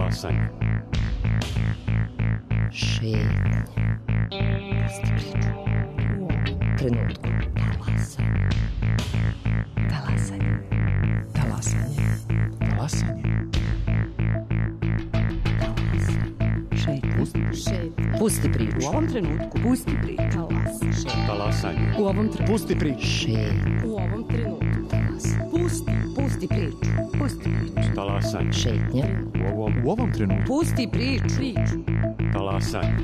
Talasanje. Šetnje. Pusti priču. U ovom trenutku. Talasanje. Talasanje. Talasanje. Šetnje. Pusti priču. U ovom trenutku. Pusti priču. Talasanje. U ovom trenutku. Pusti priču. Šetnje. U ovom trenutku. Pusti priču. Pusti priču. Talasanje. Šetnje. U ovom trenutku. Pusti priču. Talasanje.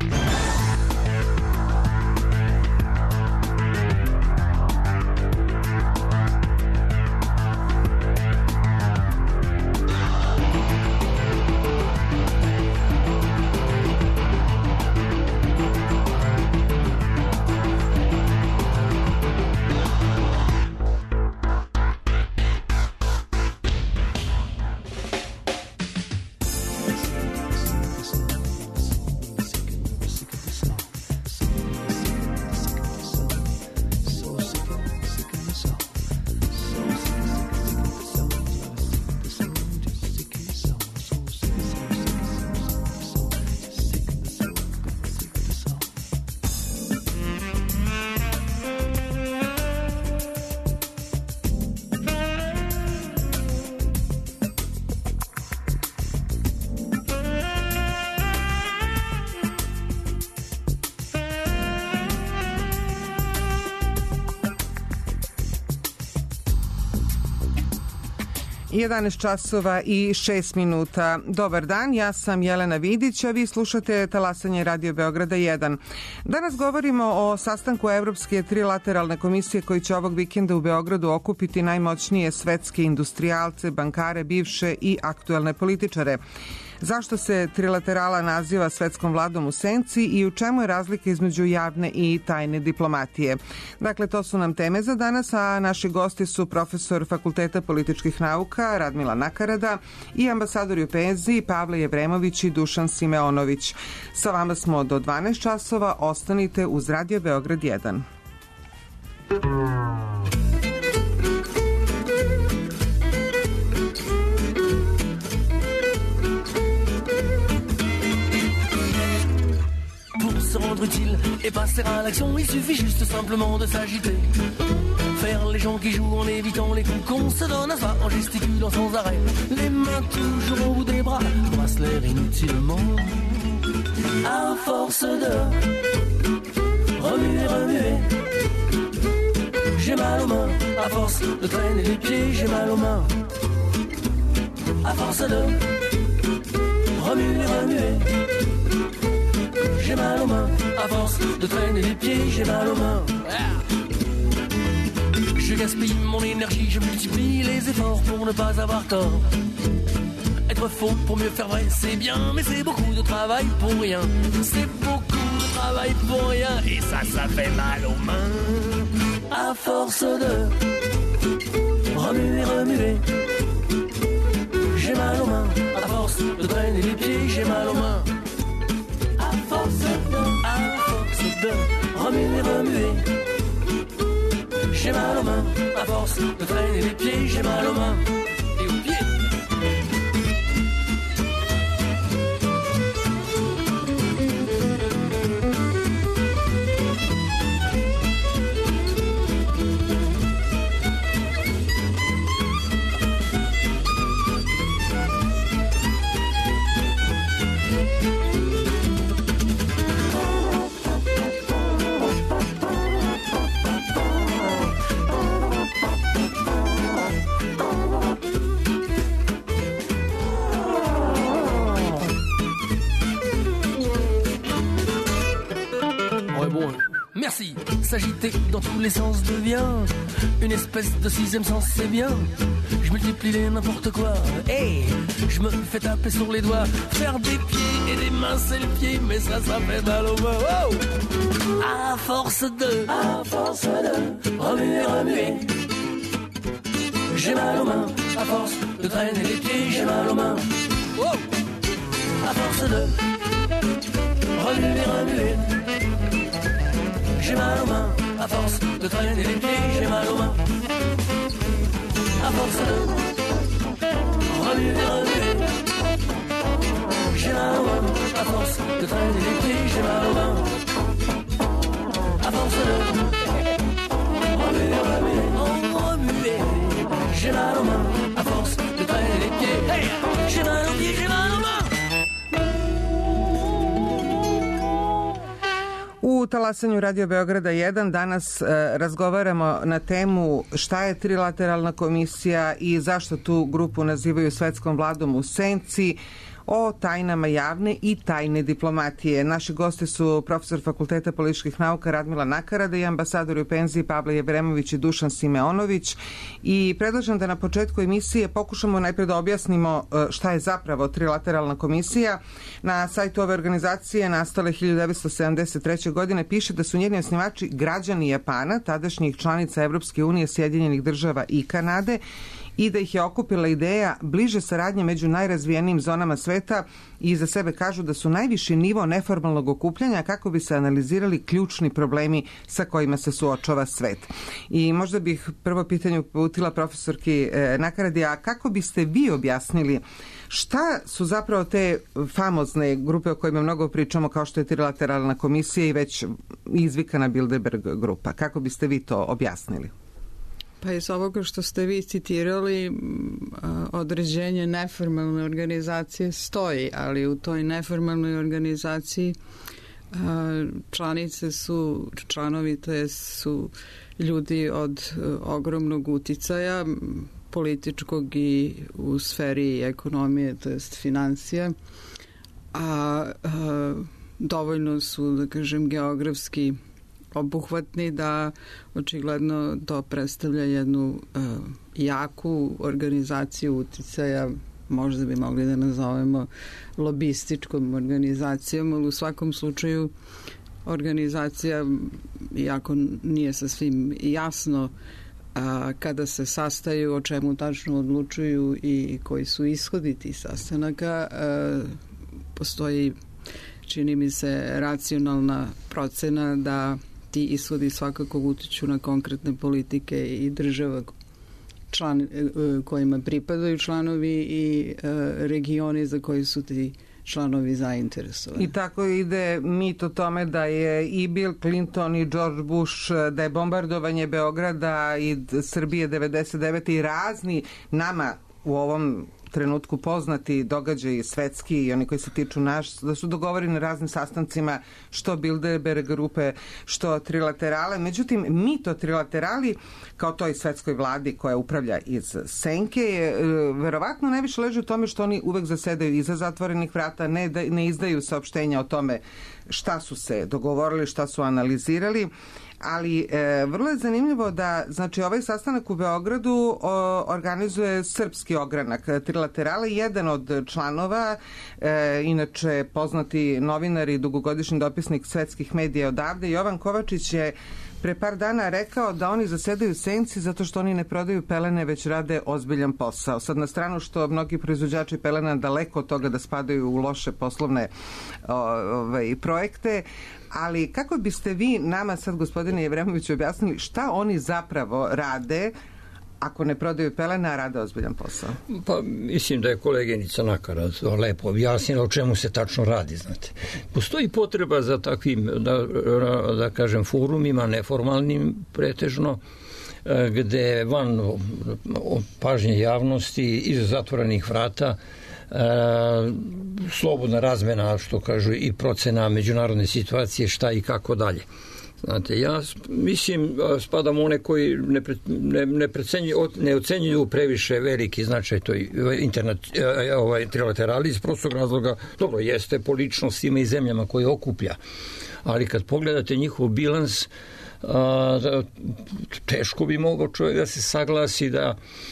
I 11 časova i 6 minuta. Dobar dan, ja sam Jelena Vidić, a vi slušate Talasanje Radio Beograda 1. Danas govorimo o sastanku Evropske trilateralne komisije koji će ovog vikenda u Beogradu okupiti najmoćnije svetske industrijalce, bankare, bivše i aktuelne političare. Zašto se trilaterala naziva svetskom vladom u senci i u čemu je razlika između javne i tajne diplomatije? Dakle, to su nam teme za danas, a naši gosti su profesor Fakulteta političkih nauka Radmila Nakarada i ambasadori u penziji Pavle Jevremović i Dušan Simeonović. Sa vama smo do 12 časova, ostanite uz Radio Beograd 1. Se rendre utile et passer à l'action, il suffit juste simplement de s'agiter. Faire les gens qui jouent en évitant les coups qu'on se donne à soi, en gesticulant sans arrêt, les mains toujours au bout des bras, brasse l'air inutilement. À force de remuer, remuer, j'ai mal aux mains. À force de traîner les pieds, j'ai mal aux mains. À force de remuer, remuer, j'ai mal aux mains, à force de traîner les pieds, j'ai mal aux mains. Je gaspille mon énergie, je multiplie les efforts pour ne pas avoir tort. Être faux pour mieux faire vrai, c'est bien, mais c'est beaucoup de travail pour rien. C'est beaucoup de travail pour rien, et ça fait mal aux mains. À force de remuer, remuer, j'ai mal aux mains. À force de traîner les pieds, j'ai mal aux mains. À force de remuer, remuer, j'ai mal aux mains. À force de traîner les pieds, j'ai mal aux mains et aux pieds. Merci, s'agiter dans tous les sens devient une espèce de sixième sens, c'est bien. Je multiplie les n'importe quoi, hey, je me fais taper sur les doigts. Faire des pieds et des mains c'est le pied, mais ça fait mal aux mains. Oh, à force de remuer, remuer, j'ai mal aux mains. À force de traîner les pieds, j'ai mal aux mains. Oh, à force de remuer, remuer, j'ai mal aux mains. À force de traîner les pieds, j'ai mal aux mains. À force de remuer, remuer, j'ai mal aux mains. À force de traîner les pieds, j'ai mal aux mains. À force de remuer, j'ai mal aux mains. À force de traîner les pieds, j'ai mal aux pieds, j'ai mal aux mains. U talasanju Radio Beograda 1 danas razgovaramo na temu šta je trilateralna komisija i zašto tu grupu nazivaju svetskom vladom u senci, o tajnama javne i tajne diplomatije. Naši gosti su profesor Fakulteta političkih nauka Radmila Nakarada i ambasadori u penziji Pavle Jevremović i Dušan Simeonović. I predlažem da na početku emisije pokušamo najpre da objasnimo šta je zapravo trilateralna komisija. Na sajtu ove organizacije nastale 1973. godine piše da su njeni osnivači građani Japana, tadašnjih članica Evropske unije, Sjedinjenih država i Kanade, i da ih je okupila ideja bliže saradnje među najrazvijenijim zonama sveta i za sebe kažu da su najviši nivo neformalnog okupljanja kako bi se analizirali ključni problemi sa kojima se suočava svet. I možda bih prvo pitanje uputila profesorki Nakaradi, a kako biste vi objasnili šta su zapravo te famozne grupe o kojima mnogo pričamo, kao što je trilateralna komisija i već izvikana Bilderberg grupa? Kako biste vi to objasnili? Pa iz ovoga što ste vi citirali, određenje neformalne organizacije stoji, ali u toj neformalnoj organizaciji članovi to su ljudi od ogromnog uticaja, političkog i u sferi ekonomije, to jest financija, a dovoljno su, da kažem, geografski obuhvatni da očigledno to predstavlja jednu jaku organizaciju uticaja, možda bi mogli da nazovemo lobističkom organizacijom, ali u svakom slučaju organizacija, iako nije sasvim jasno kada se sastaju, o čemu tačno odlučuju i koji su ishodi tih sastanaka, postoji, čini mi se, racionalna procena da ti ishodi svakako utiču na konkretne politike i država kojima pripadaju članovi i regioni za koji su ti članovi zainteresovani. I tako ide mit o tome da je i Bill Clinton i George Bush, da je bombardovanje Beograda i Srbije 99. i razni nama u ovom trenutku poznati događaji svetski i oni koji se tiču da su dogovoreni na raznim sastancima, što Bilderberg grupe, što trilaterale. Međutim, mito trilaterali, kao toj svetskoj vladi koja upravlja iz senke, verovatno najviše leži u tome što oni uvek zasedaju iza zatvorenih vrata, ne izdaju saopštenja o tome šta su se dogovorili, šta su analizirali. Ali vrlo je zanimljivo da, znači, ovaj sastanak u Beogradu organizuje srpski ogranak trilaterala. Jedan od članova, inače poznati novinar i dugogodišnji dopisnik svetskih medija odavde, Jovan Kovačić, je pre par dana rekao da oni zasedaju senci zato što oni ne prodaju pelene, već rade ozbiljan posao. Sad, na stranu što mnogi proizvođači pelena daleko od toga da spadaju u loše poslovne projekte, ali kako biste vi nama sad, gospodine Jevremoviću, objasnili šta oni zapravo rade ako ne prodaju pelene, a rade ozbiljan posao? Pa mislim da je koleginica Nakarad lepo objasnila o čemu se tačno radi, znate. Postoji potreba za takvim, da kažem, forumima, neformalnim pretežno, gde van pažnje javnosti, iza zatvorenih vrata, slobodna razmena, što kažu, i procena međunarodne situacije, šta i kako dalje. Znate, ja mislim, spadam u one koji ne ocenjuju previše veliki značaj toj trilaterali iz prostog razloga. Dobro, jeste po ličnostima i zemljama koje okuplja, ali kad pogledate njihov bilans, teško bi mogao čovjek da se saglasi da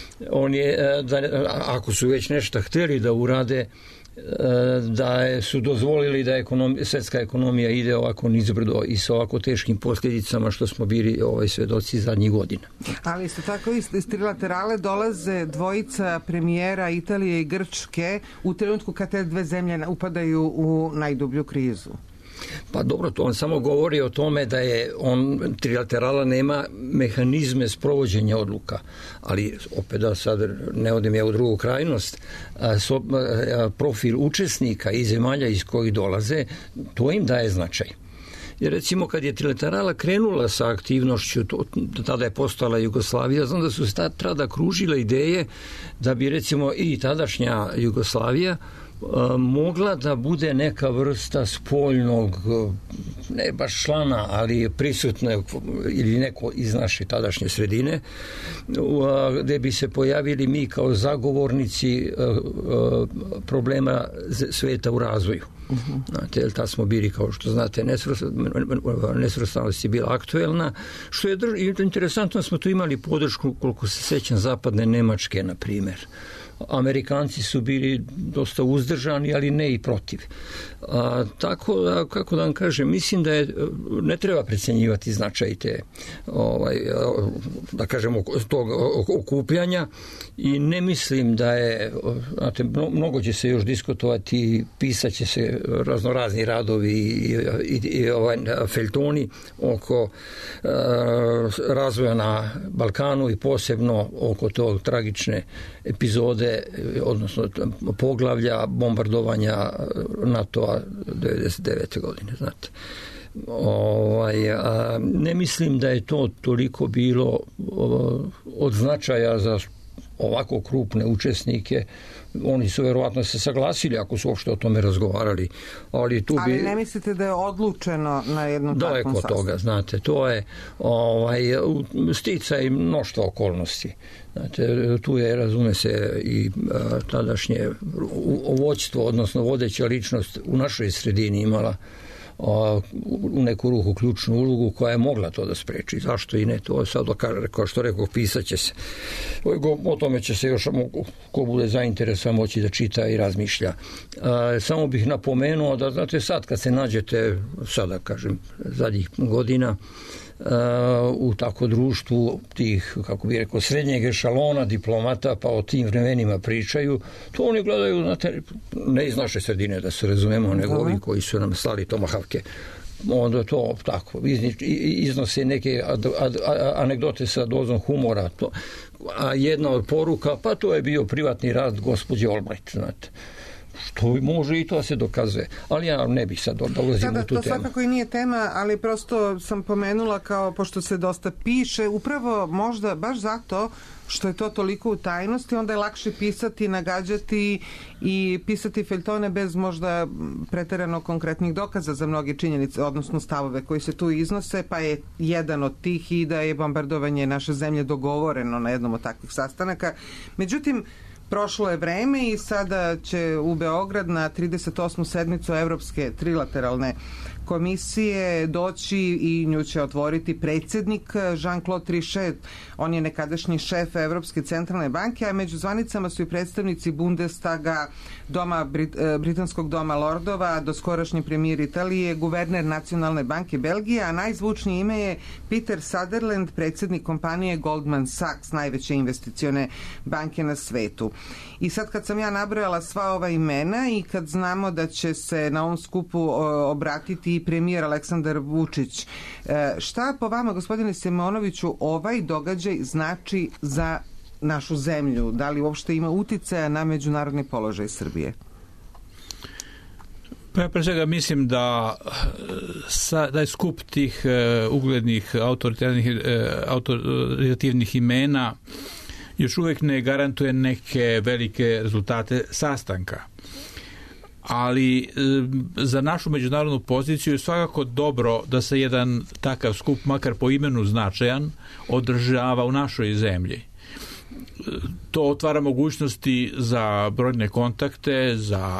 ako su već nešto hteli da urade, da su dozvolili da svetska ekonomija ide ovako nizbrdo i sa ovako teškim posljedicama što smo bili svedoci zadnjih godina. Ali isto tako iz trilaterale dolaze dvojica premijera Italije i Grčke u trenutku kad te dve zemlje upadaju u najdublju krizu. Pa dobro, to on samo govori o tome da je trilaterala nema mehanizme sprovođenja odluka, ali opet da sad ne odem ja u drugu krajnost, profil učesnika i zemalja iz kojih dolaze, to im daje značaj. Jer recimo kad je trilaterala krenula sa aktivnošću, tada je postala Jugoslavija, znam da su se tada kružile ideje da bi recimo i tadašnja Jugoslavija mogla da bude neka vrsta spoljnog, ne baš člana, ali prisutne ili neko iz naše tadašnje sredine, gde bi se pojavili mi kao zagovornici problema sveta u razvoju. Znate, jer tad smo bili, kao što znate, nesvrstanost je bila aktuelna, što je interesantno, smo tu imali podršku, koliko se sećam, zapadne Nemačke, na primjer. Amerikanci su bili dosta uzdržani, ali ne i protiv. Tako da, kako da vam kažem, mislim da ne treba precenjivati značaj te, da kažemo, tog okupljanja i ne mislim da je, znate, mnogo će se još diskutovati, pisat će se raznorazni radovi i feljtoni oko razvoja na Balkanu i posebno oko tog tragične epizode, odnosno poglavlja bombardovanja NATO-a 99. godine, znate. Ne mislim da je to toliko bilo od značaja za ovako krupne učesnike. Oni su verovatno se saglasili ako su uopšte o tome razgovarali. Ali ne mislite da je odlučeno na jednom takvom sastanku? Daleko toga, znate. To je sticaj mnoštva okolnosti. Znate, tu je, razume se, i tadašnje vođstvo, odnosno vodeća ličnost u našoj sredini imala u neku ruku ključnu ulogu koja je mogla to da spreči. Zašto i ne? To je sad, kao što rekao, pisat će se. O tome će se još, ko bude zainteresovan, moći da čita i razmišlja. Samo bih napomenuo da, znate, sad kad se nađete, sada kažem, zadnjih godina, u tako društvu tih, kako bih rekao, srednjeg ešalona diplomata, pa o tim vremenima pričaju, to oni gledaju, znate, ne iz naše sredine, da se razumemo, nego ovi koji su nam slali tomahavke. Onda to tako iznose neke anegdote sa dozom humora, a jedna od poruka, pa to je bio privatni rad gospođe Albright, znate. Što može i to se dokazuje. Ali ja ne bih sad dolazim u tu temu. To svakako i nije tema, ali prosto sam pomenula, kao pošto se dosta piše, upravo možda baš zato što je to toliko u tajnosti, onda je lakše pisati, nagađati i pisati feljtone bez možda preterano konkretnih dokaza za mnoge činjenice, odnosno stavove koji se tu iznose, pa je jedan od tih i da je bombardovanje naše zemlje dogovoreno na jednom od takvih sastanaka. Međutim, prošlo je vreme i sada će u Beograd na 38. sedmicu Evropske trilateralne komisije doći i nju će otvoriti predsjednik Jean-Claude Trichet. On je nekadašnji šef Evropske centralne banke, a među zvanicama su i predstavnici Bundestaga, Britanskog doma lordova, doskorašnji premijer Italije, guverner Nacionalne banke Belgije, a najzvučnije ime je Peter Sutherland, predsjednik kompanije Goldman Sachs, najveće investicione banke na svetu. I sad kad sam ja nabrojala sva ova imena i kad znamo da će se na ovom skupu obratiti i premijer Aleksandar Vučić, šta po vama, gospodine Simonoviću, ovaj događaj znači za našu zemlju? Da li uopšte ima uticaja na međunarodni položaj Srbije? Pa ja pre svega mislim da je skup tih uglednih autoritativnih imena još uvijek ne garantuje neke velike rezultate sastanka. Ali za našu međunarodnu poziciju je svakako dobro da se jedan takav skup, makar po imenu značajan, održava u našoj zemlji. To otvara mogućnosti za brojne kontakte, za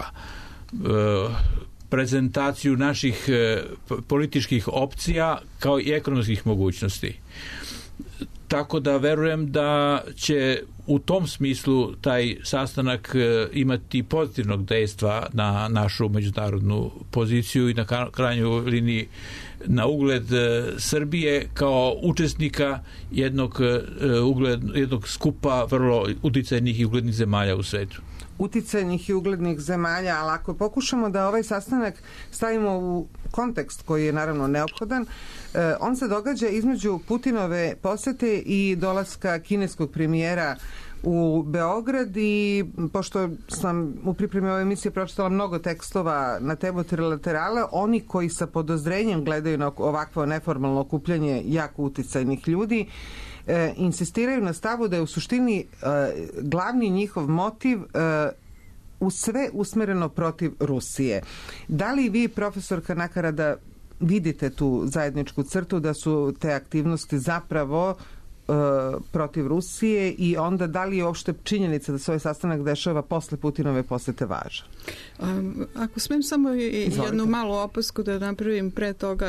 prezentaciju naših političkih opcija kao i ekonomskih mogućnosti. Tako da verujem da će u tom smislu taj sastanak imati pozitivnog dejstva na našu međunarodnu poziciju i na krajnjoj liniji na ugled Srbije kao učesnika jednog skupa vrlo uticajnih i uglednih zemalja u svetu. uticajnih i uglednih zemalja, ali ako pokušamo da ovaj sastanak stavimo u kontekst koji je naravno neophodan, on se događa između Putinove posete i dolaska kineskog premijera u Beograd i pošto sam u pripremi ove emisije pročitala mnogo tekstova na temu trilaterale, oni koji sa podozrenjem gledaju na ovakvo neformalno okupljanje jako uticajnih ljudi insistiraju na stavu da je u suštini glavni njihov motiv u sve usmereno protiv Rusije. Da li vi, profesorka Nakarada, vidite tu zajedničku crtu da su te aktivnosti zapravo protiv Rusije i onda da li je uopšte činjenica da se ovaj sastanak dešava posle Putinove posete važan? Ako smem samo jednu malu opasku da napravim pre toga,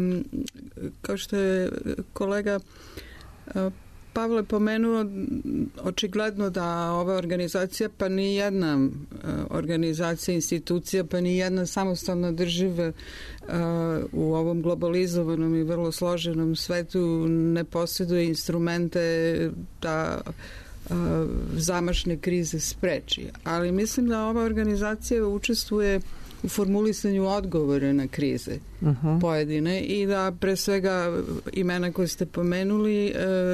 kao što je kolega Pavle pomenuo, očigledno da ova organizacija, pa ni jedna organizacija, institucija, pa ni jedna samostalna država u ovom globalizovanom i vrlo složenom svetu ne posjeduje instrumente da zamašne krize spreči. Ali mislim da ova organizacija učestvuje u formulisanju odgovore na krize pojedine i da pre svega imena koje ste pomenuli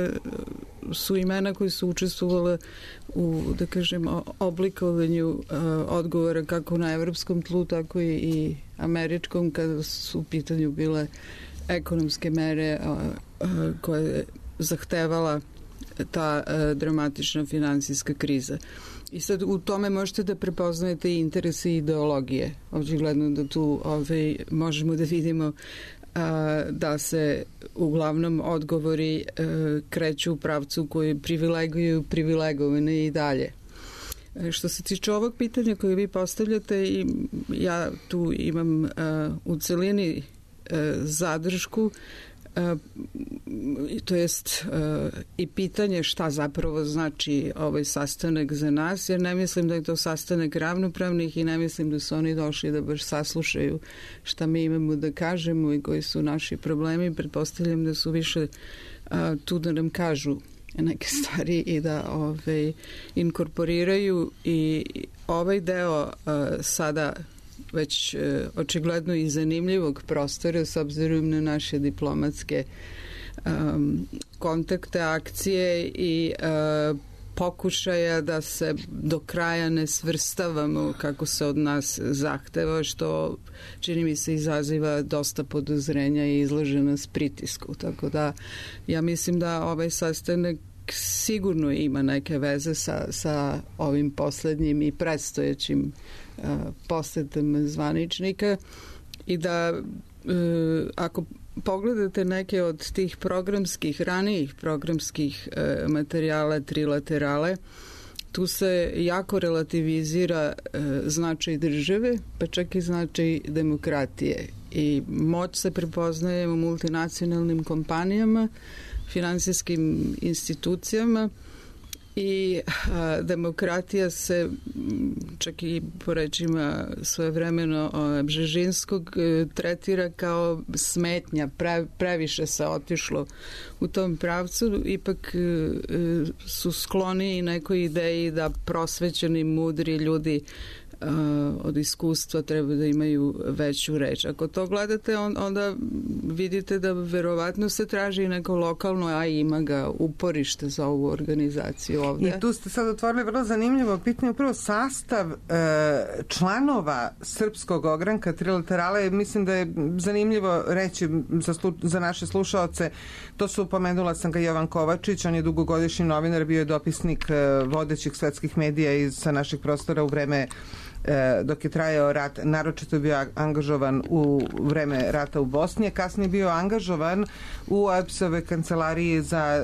su imena koji su učestvovali u, da kažem, oblikovanju odgovora kako na evropskom tlu, tako i američkom, kada su u pitanju bile ekonomske mere koje zahtevala ta dramatična finansijska kriza. I sad u tome možete da prepoznajete interese i ideologije. Očigledno da tu možemo da vidimo da se uglavnom odgovori kreću u pravcu koji privileguju privilegovane i dalje. Što se tiče ovog pitanja koje vi postavljate, i ja tu imam u celini zadršku, to jest i pitanje šta zapravo znači ovaj sastanak za nas, jer ne mislim da je to sastanak ravnopravnih i ne mislim da su oni došli da baš saslušaju šta mi imamo da kažemo i koji su naši problemi. Pretpostavljam da su više tu da nam kažu neke stvari i da inkorporiraju i ovaj deo sada već očigledno i zanimljivog prostora s obzirom na naše diplomatske kontakte, akcije i pokušaja da se do kraja ne svrstavamo kako se od nas zahteva, što čini mi se izaziva dosta podozrenja i izlaže nas pritisku. Tako da ja mislim da ovaj sastanak sigurno ima neke veze sa ovim poslednjim i predstojećim posetom zvaničnika i da ako pogledate neke od tih ranijih programskih materijala trilaterale, tu se jako relativizira značaj države, pa čak i značaj demokratije. I moć se prepoznaje u multinacionalnim kompanijama, finansijskim institucijama i demokratija se čak i po rečima svojevremeno Bžežinskog tretira kao smetnja, previše se otišlo u tom pravcu, ipak su skloni i nekoj ideji da prosvećeni, mudri ljudi od iskustva treba da imaju veću reč. Ako to gledate, onda vidite da verovatno se traži neko lokalno, a ima ga uporište za ovu organizaciju ovde. I tu ste sad otvorili vrlo zanimljivo pitanje, upravo sastav članova srpskog ogranka trilaterale. Mislim da je zanimljivo reći za naše slušaoce, to su, pomenula sam ga, Jovan Kovačić, on je dugogodišnji novinar, bio je dopisnik vodećih svetskih medija sa naših prostora u vreme dok je trajao rat, naročito je bio angažovan u vreme rata u Bosni, a kasnije bio angažovan u OEBS-ove kancelariji za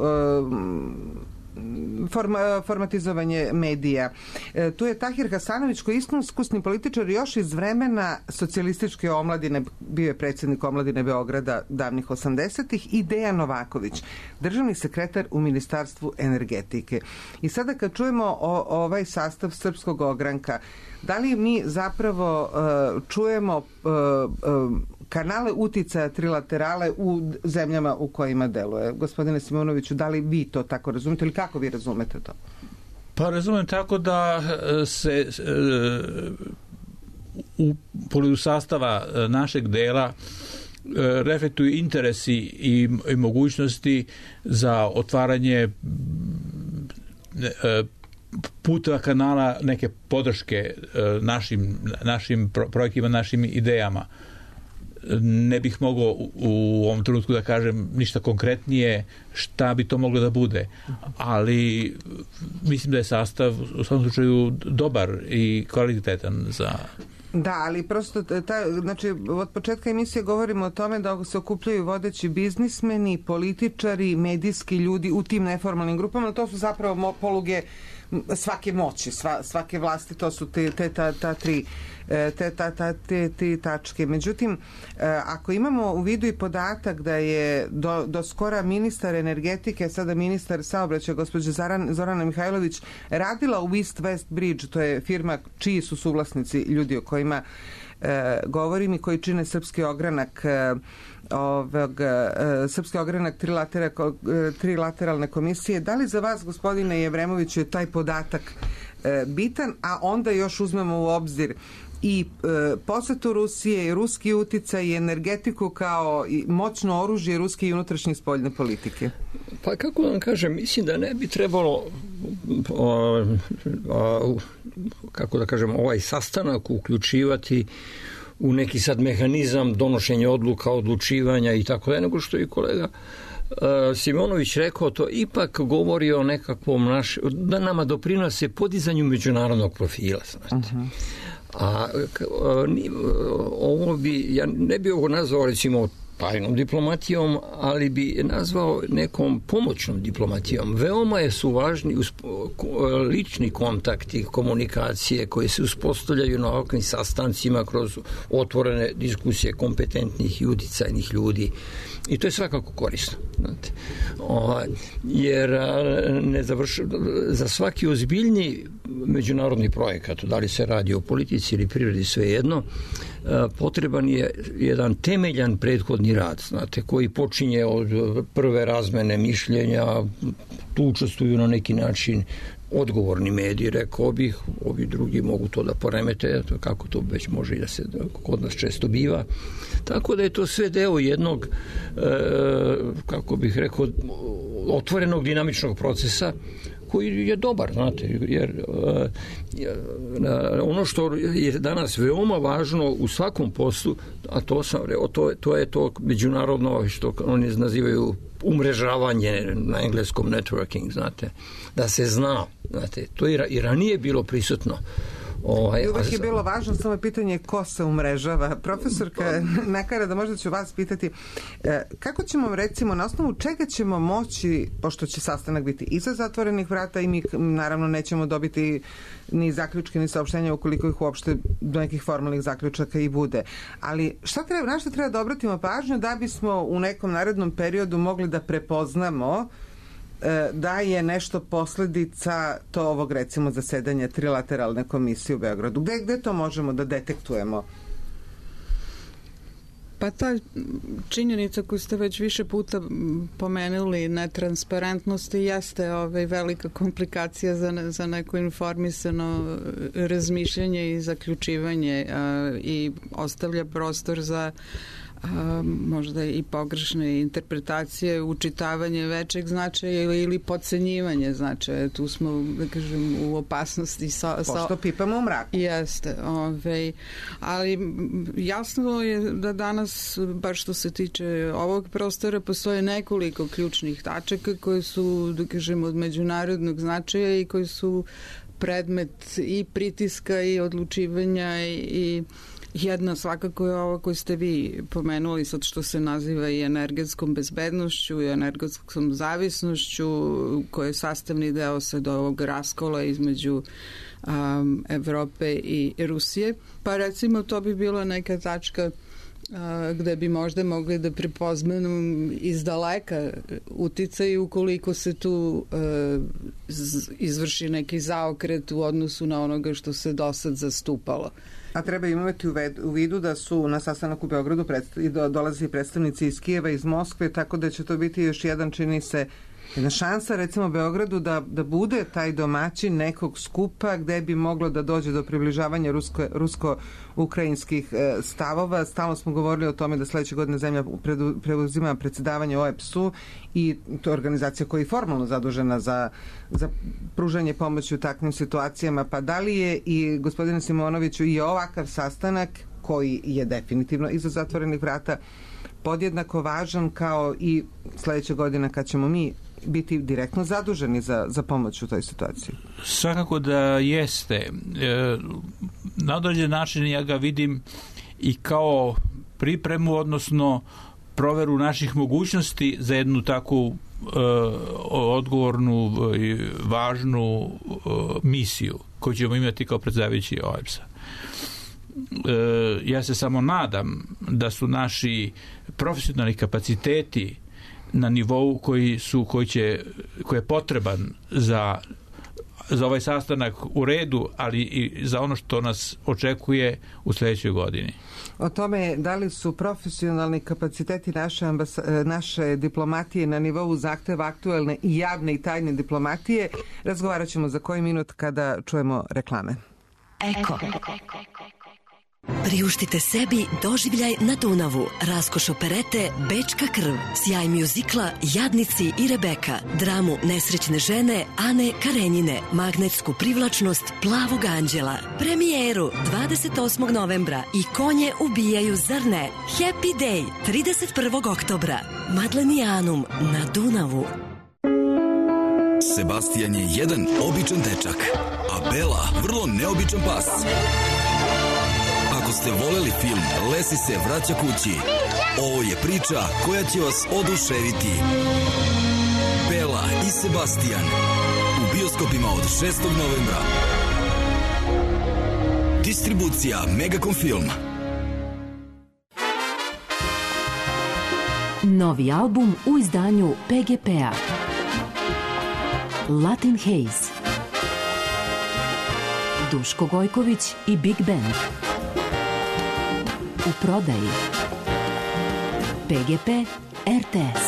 formatizovanje medija. Tu je Tahir Hasanović, koji je iskusni političar još iz vremena socijalističke omladine, bio je predsjednik omladine Beograda davnih 80-ih, i Dejan Novaković, državni sekretar u Ministarstvu energetike. I sada kad čujemo ovaj sastav srpskog ogranka, da li mi zapravo čujemo kanale uticaja trilaterale u zemljama u kojima deluje? Gospodine Simonoviću, da li vi to tako razumete ili kako vi razumete to? Pa razumem tako da se u pogledu sastava našeg dela reflektuju interesi i mogućnosti za otvaranje puteva kanala neke podrške našim projektima, našim idejama. Ne bih mogao u ovom trenutku da kažem ništa konkretnije šta bi to moglo da bude, ali mislim da je sastav u svakom slučaju dobar i kvalitetan za... Da, ali prosto, znači, od početka emisije govorimo o tome da se okupljaju vodeći biznismeni, političari, medijski ljudi u tim neformalnim grupama, to su zapravo poluge svake moći, svake vlasti, to su te tačke. Međutim, ako imamo u vidu i podatak da je do skora ministar energetike, sada ministar saobraćaja, gospođa Zorana Mihajlović, radila u East West Bridge, to je firma čiji su suvlasnici ljudi o kojima govorim i koji čine srpski ogranak srpski ogranak trilateralne komisije. Da li za vas, gospodine Jevremoviću, je taj podatak bitan, a onda još uzmemo u obzir i posetu Rusije i ruski uticaj i energetiku kao i moćno oružje ruske i unutrašnje spoljne politike? Pa kako vam kažem, mislim da ne bi trebalo kako da kažem, ovaj sastanak uključivati u neki sad mehanizam donošenja odluka, odlučivanja i tako da, nego što je kolega Simonović rekao, to ipak govori o nekakvom da nama doprinose podizanju međunarodnog profila. A ovo bi, ja ne bi ovo nazvao recimo tajnom diplomatijom, ali bi nazvao nekom pomoćnom diplomatijom. Veoma su važni lični kontakti, komunikacije koje se uspostavljaju na ovakvim sastancima kroz otvorene diskusije kompetentnih i uticajnih ljudi. I to je svakako korisno. Znate. Jer za svaki ozbiljni međunarodni projekat, da li se radi o politici ili prirodi, svejedno, potreban je jedan temeljan prethodni rad, znate, koji počinje od prve razmene mišljenja, tu učestvuju na neki način odgovorni mediji, rekao bih, ovi drugi mogu to da poremete, kako to već može i da se kod nas često biva. Tako da je to sve deo jednog, kako bih rekao, otvorenog dinamičnog procesa koji je dobar, znate, jer ono što je danas veoma važno u svakom poslu, a to sam to je to međunarodno, što oni nazivaju umrežavanje, na engleskom networking, znate, da se zna, znate, to je i ranije bilo prisutno. Uvijek je bilo važno, samo je pitanje ko se umrežava. Profesorka Nakara, da možda ću vas pitati, kako ćemo, recimo, na osnovu čega ćemo moći, pošto će sastanak biti iza zatvorenih vrata i mi naravno nećemo dobiti ni zaključke ni saopštenja ukoliko ih uopšte do nekih formalnih zaključaka i bude. Ali na što treba da obratimo pažnju da bismo u nekom narednom periodu mogli da prepoznamo da je nešto posledica ovog, recimo, zasedanja trilateralne komisije u Beogradu? Gde to možemo da detektujemo? Pa ta činjenica koju ste već više puta pomenuli, netransparentnosti, jeste velika komplikacija za neko informisano razmišljanje i zaključivanje i ostavlja prostor za možda i pogrešne interpretacije, učitavanje većeg značaja ili podcenjivanje značaja. Tu smo, da kažem, u opasnosti pošto pipamo u mraku. Jeste. Ali jasno je da danas, bar što se tiče ovog prostora, postoje nekoliko ključnih tačaka koje su, da kažem, od međunarodnog značaja i koji su predmet i pritiska i odlučivanja i jedna svakako je ova koju ste vi pomenuli, sad što se naziva i energetskom bezbednošću i energetskom zavisnošću, koja je sastavni deo sad ovog raskola između Evrope i Rusije. Pa recimo to bi bila neka tačka gde bi možda mogli da prepoznamo iz daleka uticaj ukoliko se tu izvrši neki zaokret u odnosu na onoga što se do sad zastupalo. A treba imati u vidu da su na sastanak u Beogradu dolazi predstavnici iz Kijeva, iz Moskve, tako da će to biti još jedan, čini se, jedna šansa recimo Beogradu da bude taj domaćin nekog skupa gde bi moglo da dođe do približavanja rusko-ukrajinskih stavova. Stalno smo govorili o tome da sledeće godine zemlja preuzima predsjedavanje OEBS-u i to je organizacija koja je formalno zadužena za pružanje pomoći u takvim situacijama. Pa da li je i gospodine Simonoviću i ovakav sastanak koji je definitivno iza zatvorenih vrata podjednako važan kao i sledeće godine kad ćemo mi biti direktno zaduženi za pomoć u toj situaciji? Svakako da jeste. Na određen način ja ga vidim i kao pripremu, odnosno proveru naših mogućnosti za jednu takvu odgovornu i važnu misiju koju ćemo imati kao predsjedavajući OEBS-a. Ja se samo nadam da su naši profesionalni kapaciteti na nivou koji je potreban za ovaj sastanak u redu, ali i za ono što nas očekuje u sledećoj godini. O tome da li su profesionalni kapaciteti naše diplomatije na nivou zahteva aktuelne i javne i tajne diplomatije razgovarat ćemo za koji minut kada čujemo reklame. Eko. Priuštite sebi doživljaj na Dunavu, raskoš operete Bečka krv, sjaj mjuzikla Jadnici i Rebeka, dramu nesrećne žene Ane Karenjine, magnetsku privlačnost Plavog anđela, premijeru 28. novembra i Konje ubijaju, zar ne? Happy Day 31. oktobra, Madlenijanum na Dunavu. Sebastian je jedan običan dečak, a Bela vrlo neobičan pas. Ako ste voleli film Lesi se vraća kući, ovo je priča koja će vas oduševiti. Bela i Sebastian u bioskopima od 6. novembra. Distribucija Megacom Film. Novi album u izdanju PGP-a. Latin Haze. Duško Gojković i Big Band. U prodaji PGP RTS.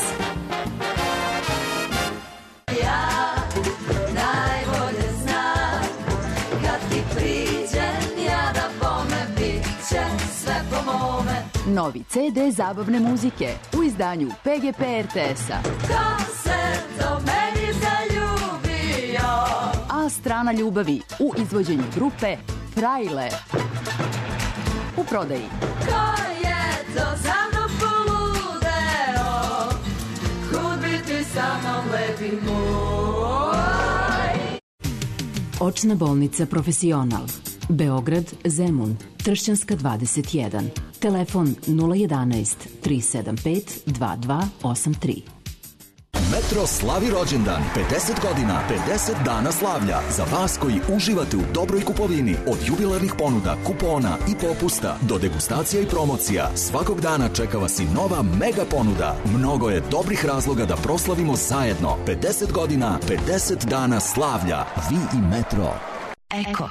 Ja najbolje znam kad ti priđem ja da bome bit će sve po mome. Novi CD zabavne muzike u izdanju PGP RTS-a. Ko se do meni zaljubio? A strana ljubavi u izvođenju grupe Frajle. U prodaji. Ko je to za mnom poludeo? Kud bi ti sa mnom lepi moj? Očna bolnica Profesional. Beograd, Zemun, Tršćanska 21. Telefon 011 375 2283. Metro slavi rođendan, 50 godina, 50 dana slavlja. Za vas koji uživate u dobroj kupovini, od jubilarnih ponuda, kupona i popusta do degustacija i promocija, svakog dana čeka vas i nova mega ponuda. Mnogo je dobrih razloga da proslavimo zajedno. 50 godina, 50 dana slavlja. Vi i Metro. Eko.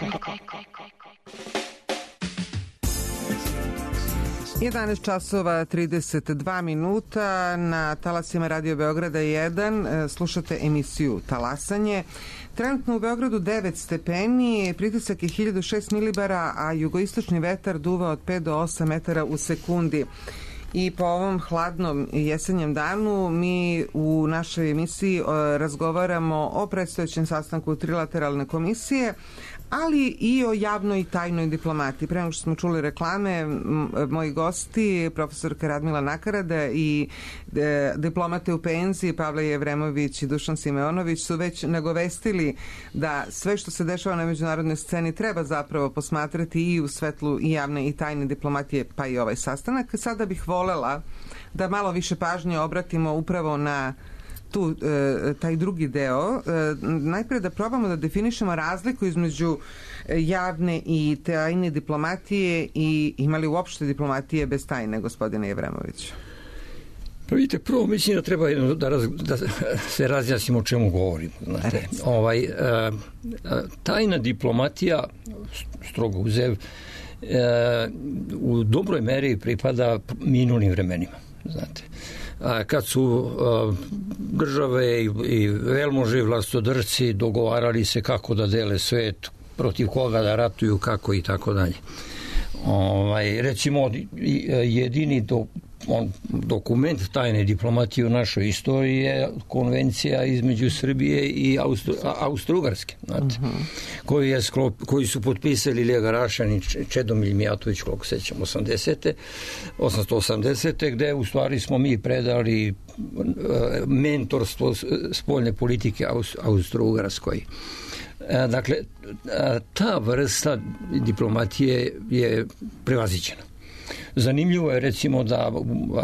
11 časova 32 minuta na talasima Radio Beograda 1 slušate emisiju Talasanje. Trenutno u Beogradu 9 stepeni, pritisak je 1006 milibara, a jugoistočni vetar duva od 5 do 8 metara u sekundi. I po ovom hladnom jesenjem danu mi u našoj emisiji razgovaramo o predstojećem sastanku trilateralne komisije, ali i o javnoj i tajnoj diplomatiji. Pre nego što smo čuli reklame, moji gosti, profesorka Radmila Nakarada i diplomate u penziji Pavle Jevremović i Dušan Simeonović su već nagovestili da sve što se dešava na međunarodnoj sceni treba zapravo posmatrati i u svetlu i javne i tajne diplomatije, pa i ovaj sastanak. Sada bih volela da malo više pažnje obratimo upravo na taj drugi deo. Najpre da probamo da definišemo razliku između javne i tajne diplomatije i imali uopšte diplomatije bez tajne, gospodine Jevremović? Pa vidite, prvo mislim da treba da se razjasnimo o čemu govorimo. Znate. Tajna diplomatija, strogo uzev, u dobroj meri pripada minulim vremenima. Znate. kad su države i velmože i vlastodrci dogovarali se kako da dele svet, protiv koga da ratuju, kako i tako dalje. Recimo, jedini dokument tajne diplomatije u našoj istoriji je konvencija između Srbije i Austro-Ugarske, koji su potpisali Ilija Garašanin i Čedomir Mijatović, koliko sećam, 880. gde u stvari smo mi predali mentorstvo spoljne politike Austro-Ugarskoj. Dakle, ta vrsta diplomatije je prevaziđena. Zanimljivo je recimo da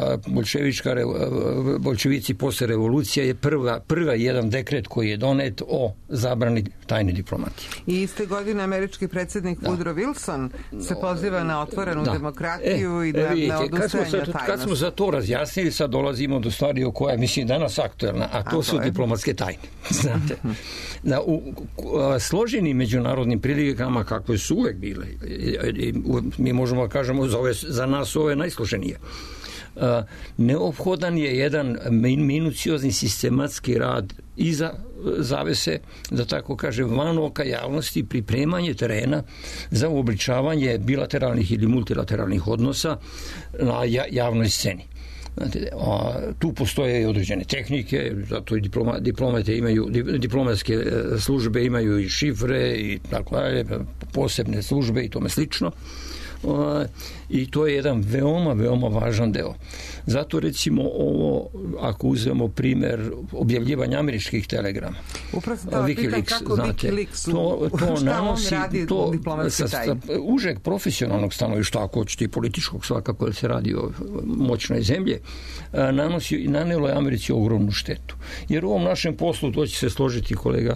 bolševici posle revolucije je prva jedan dekret koji je donet o zabrani tajne diplomatije. I iste godine američki predsjednik Woodrow Wilson se poziva na otvorenu demokratiju i na odustajanje tajnosti. Kad smo za to razjasnili, sad dolazimo do stvari o koja je, mislim, danas aktuelna, a to su diplomatske tajne. Znate, u složenim međunarodnim prilikama, kakve su uvek bile, mi možemo da kažemo za nas ovo je najsloženije. Neophodan je jedan minuciozni sistematski rad iza zavese, da tako kažem, van oka javnosti, pripremanje terena za uobličavanje bilateralnih ili multilateralnih odnosa na javnoj sceni. Znate, tu postoje i određene tehnike, zato i diplomatske službe imaju i šifre i tako dalje, posebne službe i tome slično. I to je jedan veoma, veoma važan deo. Zato recimo ovo, ako uzmemo primer objavljivanja američkih telegrama, Wikileaks, znate, to nanosi sa užeg profesionalnog stanovišta, ako hoćete i političkog, svakako da se radi o moćnoj zemlji, nanelo je Americi ogromnu štetu. Jer u ovom našem poslu, to će se složiti kolega,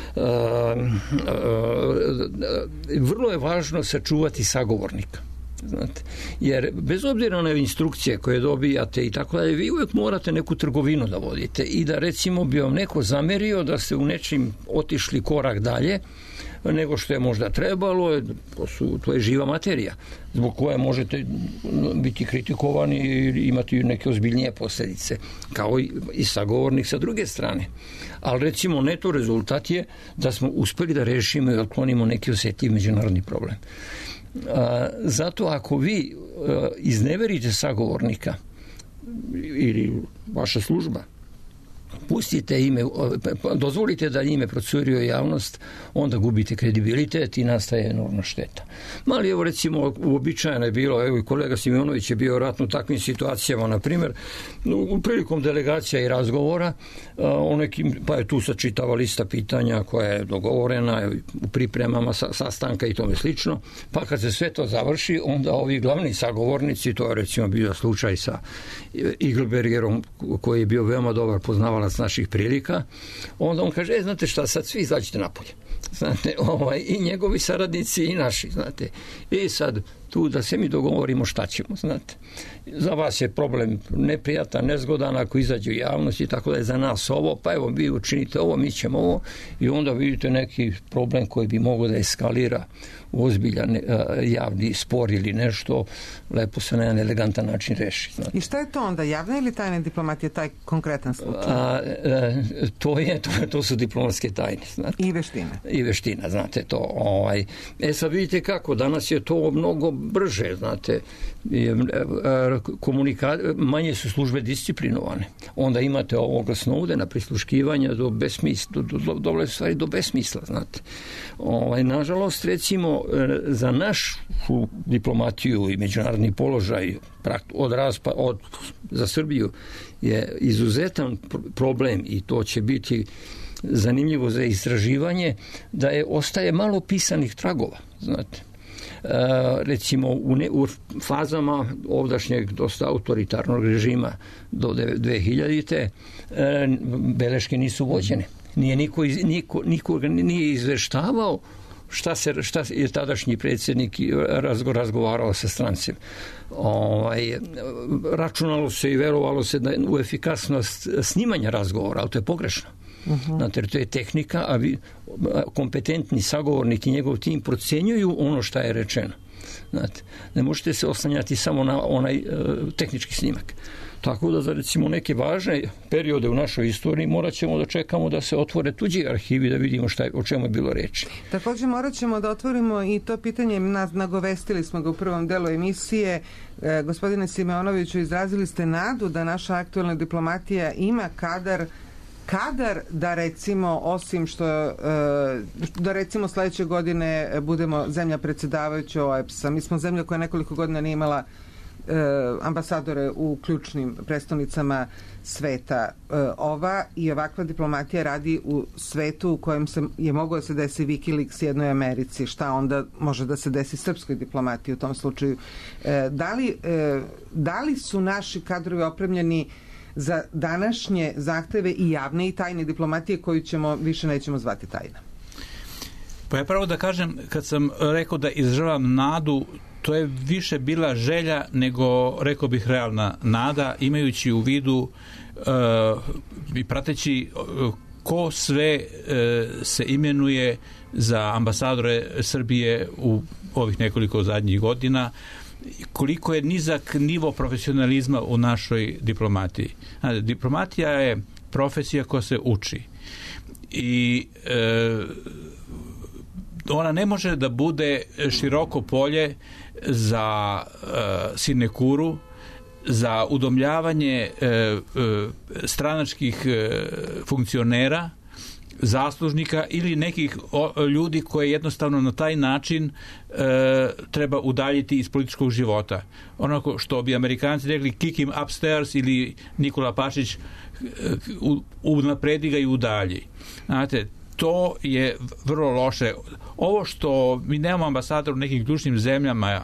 vrlo je važno sačuvati sagovornika. Znate, jer bez obzira na instrukcije koje dobijate i tako dalje, vi uvek morate neku trgovinu da vodite i da recimo bi vam neko zamerio da ste u nečim otišli korak dalje nego što je možda trebalo, to je živa materija zbog koje možete biti kritikovani i imati neke ozbiljnije posljedice, kao i sagovornik sa druge strane. Ali recimo neto rezultat je da smo uspeli da rešimo i otklonimo neki osjetljiv međunarodni problem. Zato ako vi izneverite sagovornika ili vaša služba, pustite ime, dozvolite da ime procuruje javnost, onda gubite kredibilitet i nastaje enormna šteta. Mali, evo recimo, uobičajeno je bilo, evo i kolega Simjonović je bio vjerojatno u takvim situacijama, na primjer, prilikom delegacija i razgovora, pa je tu sačitava lista pitanja koja je dogovorena u pripremama sastanka i tome slično, pa kad se sve to završi, onda ovi glavni sagovornici, to je recimo bio slučaj sa Iglbergerom, koji je bio veoma dobar poznavalac naših prilika, onda on kaže, znate šta, sad svi izađite napolje. Znate, i njegovi saradnici i naši, znate. I sad tu da se mi dogovorimo šta ćemo, znate. Za vas je problem neprijatan, nezgodan ako izađe u javnost i tako da je za nas ovo, pa evo vi učinite ovo, mi ćemo ovo i onda vidite neki problem koji bi mogao da eskalira u ozbiljan javni spor ili nešto, lepo se na jedan elegantan način reši. Znate. I šta je to onda, javna ili tajna diplomatija, taj konkretan slučaj? To su diplomatske tajne. Znate. I veština, znate to. Sad vidite kako, danas je to mnogo brže, znate, manje su službe disciplinovane. Onda imate ovoga Snowdena, prisluškivanja do besmisla, znate. Nažalost, recimo, za našu diplomatiju i međunarodni položaj za Srbiju je izuzetan problem i to će biti zanimljivo za istraživanje, da ostaje malo pisanih tragova, znate. Recimo u fazama ovdašnjeg dosta autoritarnog režima do 2000-te beleške nisu vođene. Niko nije izveštavao šta je tadašnji predsjednik razgovarao sa strancem. Računalo se i verovalo se u efikasnost snimanja razgovora, ali to je pogrešno. Znate, to je tehnika, a kompetentni sagovornik i njegov tim procenjuju ono šta je rečeno. Znate, ne možete se oslanjati samo na onaj tehnički snimak. Tako da za recimo neke važne periode u našoj istoriji morat ćemo da čekamo da se otvore tuđi arhivi da vidimo o čemu je bilo reči. Također morat ćemo da otvorimo i to pitanje, nagovestili smo ga u prvom delu emisije. Gospodine Simeonoviću, izrazili ste nadu da naša aktualna diplomatija ima kadar da recimo, osim što da recimo sledeće godine budemo zemlja predsjedavajuća OEBS-a. Mi smo zemlja koja nekoliko godina nije imala ambasadore u ključnim prestonicama sveta. Ova i ovakva diplomatija radi u svetu u kojem je moglo da se desi Wikileaks jednoj Americi. Šta onda može da se desi srpskoj diplomatiji u tom slučaju? Da li su naši kadrovi opremljeni za današnje zahteve i javne i tajne diplomatije koju više nećemo zvati tajna? Pa ja pravo da kažem, kad sam rekao da izražavam nadu, to je više bila želja nego, rekao bih, realna nada, imajući u vidu i prateći ko sve se imenuje za ambasadore Srbije u ovih nekoliko zadnjih godina, koliko je nizak nivo profesionalizma u našoj diplomatiji. Diplomatija je profesija koja se uči i ona ne može da bude široko polje za sinekuru, za udomljavanje stranačkih funkcionera, zaslužnika ili nekih ljudi koje jednostavno na taj način treba udaljiti iz političkog života. Onako što bi Amerikanci rekli kick him upstairs ili Nikola Pašić unapredi ga i udalji. Znate, to je vrlo loše. Ovo što mi nemamo ambasadora u nekim ključnim zemljama,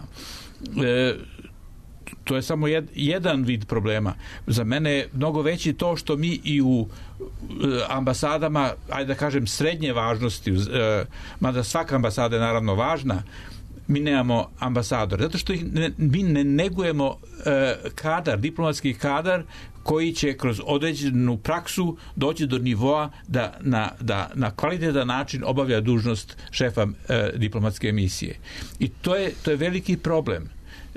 to je samo jedan vid problema. Za mene je mnogo veći to što mi i u ambasadama, ajde da kažem, srednje važnosti, mada svaka ambasada je naravno važna, mi nemamo ambasadora. Zato što mi ne negujemo kadar, diplomatski kadar koji će kroz određenu praksu doći do nivoa da na kvalitetan način obavlja dužnost šefa diplomatske misije. I to je veliki problem.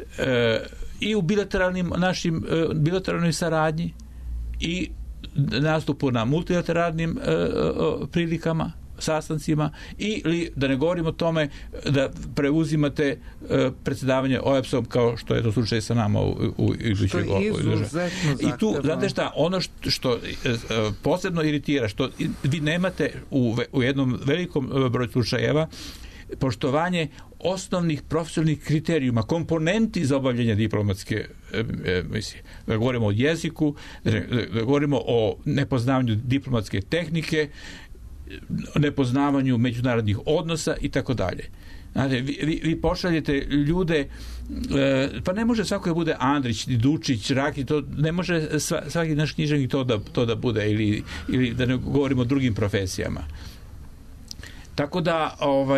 I u bilateralnoj saradnji i nastupu na multilateralnim prilikama, sastancima, ili da ne govorimo o tome da preuzimate predsjedavanje OEBS-om kao što je to slučaj sa nama u idućoj godini. I tu, znate šta, ono što posebno iritira, što vi nemate u jednom velikom broju slučajeva poštovanje osnovnih profesionalnih kriterijuma, komponenti za obavljanje diplomatske misije. Da govorimo o jeziku, da govorimo o nepoznavanju diplomatske tehnike, nepoznavanju međunarodnih odnosa i tako dalje. Znate, vi pošaljete ljude, pa ne može svako da bude Andrić, Dučić, Raki, to ne može svaki naš književnik to da bude, ili da ne govorimo o drugim profesijama. Tako da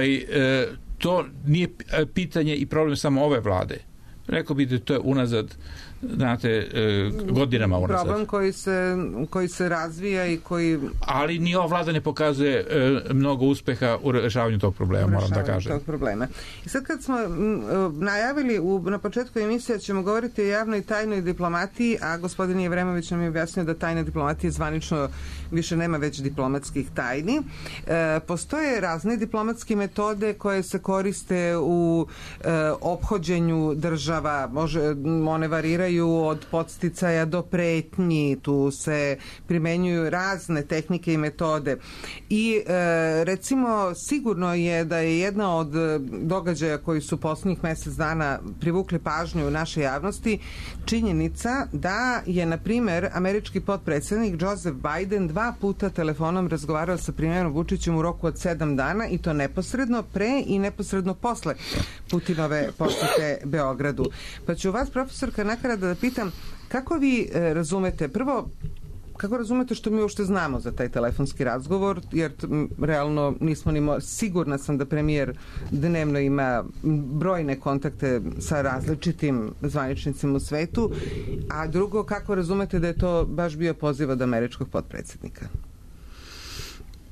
to nije pitanje i problem samo ove vlade. Rekao bih da to je unazad, znate, godinama unazad. Problem koji se razvija i koji... Ali ni ova vlada ne pokazuje mnogo uspeha u rešavanju tog problema, moram da kažem. I sad kad smo najavili na početku emisije ćemo govoriti o javnoj i tajnoj diplomatiji, a gospodin Jevremović nam je objasnio da tajna diplomatija zvanično više nema već diplomatskih tajni. Postoje razne diplomatske metode koje se koriste u ophođenju država. One variraju od podsticaja do pretnji, tu se primenjuju razne tehnike i metode. I recimo sigurno je da je jedna od događaja koji su poslednjih mesec dana privukli pažnju u našoj javnosti činjenica da je, na primer, američki potpredsjednik Joseph Biden 2 puta telefonom razgovarao sa premijerom Vučićem u roku od 7 dana i to neposredno pre i neposredno posle Putinove posete Beogradu. Pa ću vas, profesorka Nakarada, da pitam kako vi razumete, prvo, kako razumete što mi uopšte znamo za taj telefonski razgovor, jer realno nismo sigurna sam da premijer dnevno ima brojne kontakte sa različitim zvaničnicima u svetu, a drugo, kako razumete da je to baš bio poziv od američkog potpredsjednika?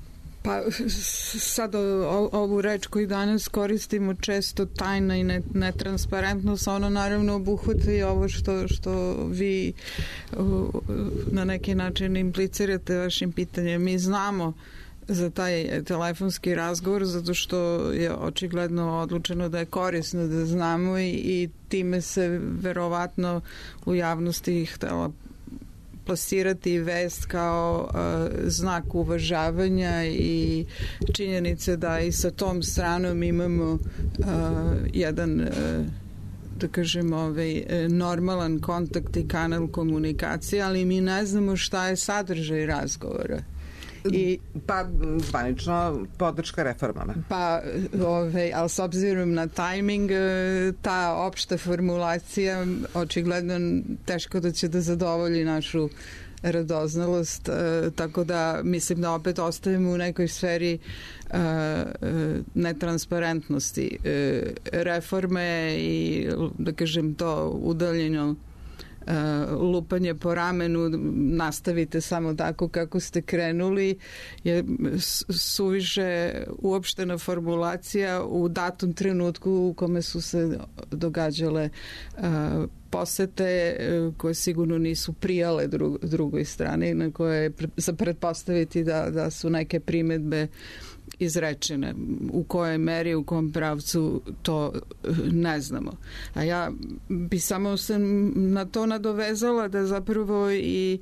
Pa sad ovu reč koju danas koristimo često, tajna i netransparentnost, ona naravno obuhvata i ovo što vi na neki način implicirate vašim pitanjem. Mi znamo za taj telefonski razgovor zato što je očigledno odlučeno da je korisno da znamo i time se verovatno u javnosti htela plasirati vest kao znak uvažavanja i činjenice da i sa tom stranom imamo jedan da kažem normalan kontakt i kanal komunikacije, ali mi ne znamo šta je sadržaj razgovora. Pa zvanično podrška reformama. Pa, ali s obzirom na tajming, ta opšta formulacija očigledno teško da će da zadovolji našu radoznalost, tako da mislim da opet ostajemo u nekoj sferi netransparentnosti. Reforme i, da kažem, to udaljeno lupanje po ramenu, nastavite samo tako kako ste krenuli, je suviše uopštena formulacija u datom trenutku u kome su se događale posete koje sigurno nisu prijale drugoj strani, na koje je za pretpostaviti da su neke primedbe izrečene. U kojoj meri, u kom pravcu, to ne znamo. A ja bi samo se na to nadovezala da zapravo i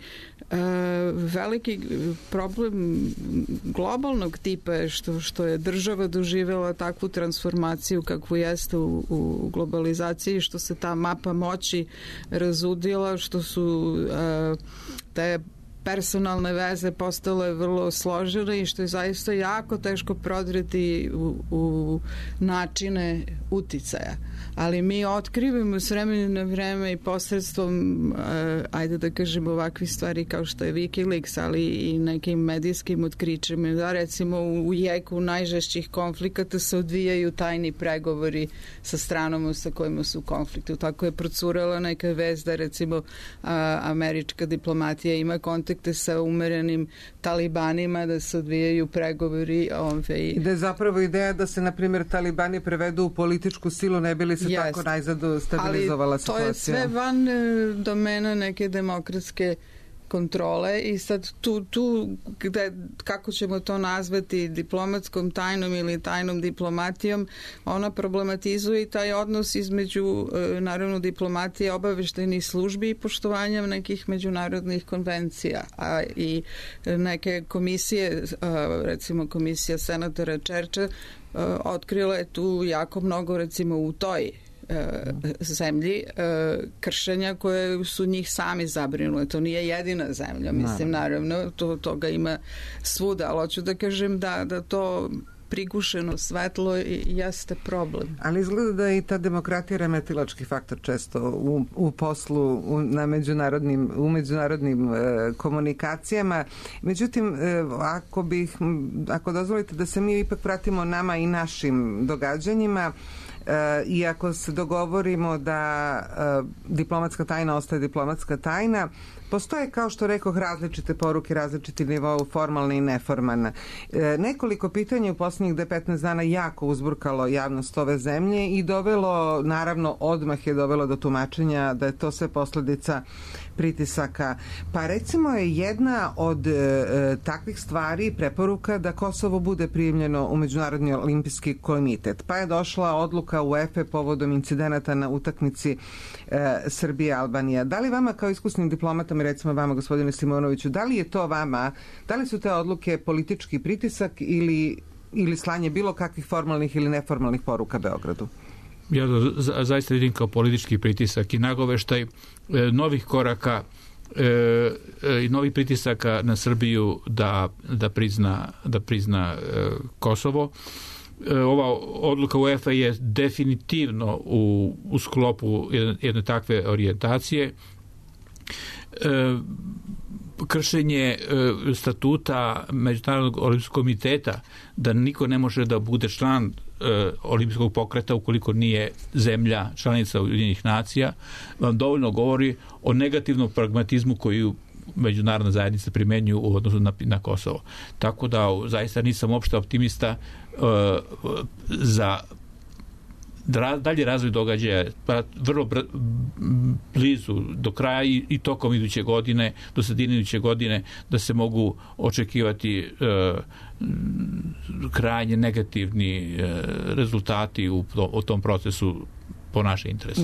veliki problem globalnog tipa je što je država doživjela takvu transformaciju kakvu jeste u globalizaciji, što se ta mapa moći razudila, što su te personalne veze postale vrlo složene i što je zaista jako teško prodreti u načine uticaja. Ali mi otkrivamo s vremena na vreme i posredstvom, ajde da kažemo, ovakvih stvari kao što je Wikileaks, ali i nekim medijskim otkrićima, da recimo u jeku najžešćih konflikata se odvijaju tajni pregovori sa stranom sa kojima su u konfliktu. Tako je procurala neka vest da recimo američka diplomatija ima kontakte sa umerenim talibanima, da se odvijaju pregovori. I da je zapravo ideja da se, na primjer, talibani prevedu u političku silu, ne bi li se tako najzad stabilizovala situacija. Ali to je sve van domena neke demokratske kontrole i sad tu gde, kako ćemo to nazvati, diplomatskom tajnom ili tajnom diplomatijom, ona problematizuje i taj odnos između naravno diplomatije, obaveštajnih službi i poštovanja nekih međunarodnih konvencija, a i neke komisije, recimo komisija senatora Čerča, otkrila je tu jako mnogo, recimo u toj zemlji kršenja koje su njih sami zabrinule. To nije jedina zemlja, mislim, naravno, toga ima svuda, ali hoću da kažem da to prigušeno svetlo jeste problem. Ali izgleda da je i ta demokratija remetilački faktor često u poslu, u međunarodnim komunikacijama. Međutim, ako dozvolite da se mi ipak vratimo nama i našim događanjima, i ako se dogovorimo da diplomatska tajna ostaje diplomatska tajna, postoje, kao što rekoh, različite poruke, različiti nivou, formalne i neformalne. Nekoliko pitanja u posljednjih 15 dana jako uzburkalo javnost ove zemlje i dovelo, naravno, odmah je dovelo do tumačenja da je to sve posljedica pritisaka. Pa recimo je jedna od takvih stvari preporuka da Kosovo bude primljeno u Međunarodni olimpijski komitet. Pa je došla odluka UEFA povodom incidenata na utakmici Srbije-Albanija. Da li vama kao iskusnim diplomatom i recimo vama, gospodine Simonoviću, da li je to vama, da li su te odluke politički pritisak ili slanje bilo kakvih formalnih ili neformalnih poruka Beogradu? Ja to zaista vidim kao politički pritisak i nagoveštaj novih koraka i novih pritisaka na Srbiju da prizna Kosovo. Ova odluka UEFA je definitivno u sklopu jedne takve orijentacije. Kršenje statuta Međunarodnog olimpijskog komiteta, da niko ne može da bude član olimpijskog pokreta ukoliko nije zemlja članica Ujedinjenih nacija, vam dovoljno govori o negativnom pragmatizmu međunarodna zajednica primenjuju u odnosu na Kosovo. Tako da zaista nisam uopšte optimista za dalje razvoj događaja, pa vrlo blizu do kraja i tokom iduće godine, do sredine iduće godine, da se mogu očekivati krajnje rezultati u tom procesu po naše interese.